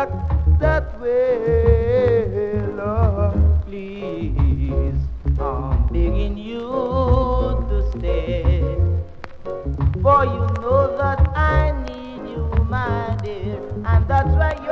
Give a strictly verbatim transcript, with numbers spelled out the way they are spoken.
back that way, Lord, please. I'm begging you to stay, for you know that I need you, my dear, and that's why